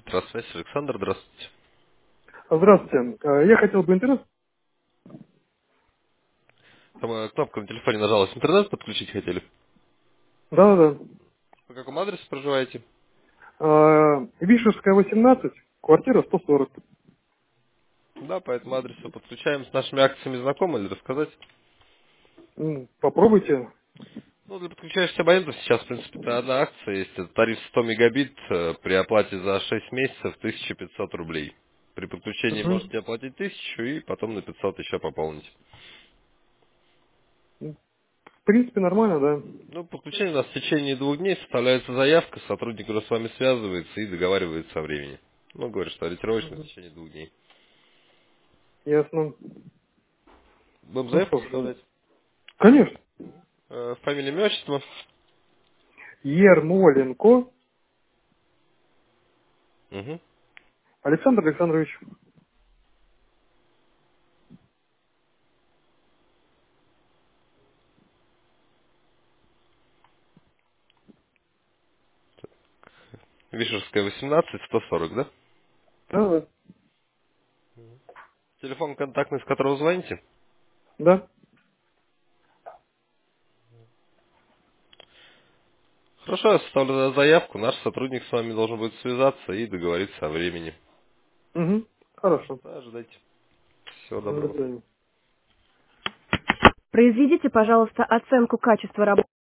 Здравствуйте, Александр, здравствуйте. Здравствуйте. Я хотел бы интернет. Там кнопка на телефоне нажалась. Интернет подключить хотели? Да-да-да. По какому адресу проживаете? Вишерская, 18, квартира 140. Да, по этому адресу подключаем. С нашими акциями знакомы или рассказать? Попробуйте. Ну, для подключающихся абонентов сейчас, в принципе, это одна акция есть. Это тариф 100 мегабит при оплате за 6 месяцев 1500 рублей. При подключении Мгм. можете оплатить 1000 и потом на 500 еще пополнить. В принципе, нормально, да. Ну, подключение у нас в течение 2 дней составляется заявка, сотрудник уже с вами связывается и договаривается о времени. Ну, говорит, что ориентировочно в Мгм. течение 2 дней. Ясно. Будем Ну заявку что ж. составлять. Конечно. Фамилия, имя, отчество. Ермоленко Угу. Александр Александрович. Вишерская, 18, 140, да? Да-да. Телефон контактный, с которого звоните? Да. Хорошо, я составлю заявку. Наш сотрудник с вами должен будет связаться и договориться о времени. Угу. Хорошо. Да, ожидайте. Всего До доброго. свидания. Произведите, пожалуйста, оценку качества работы.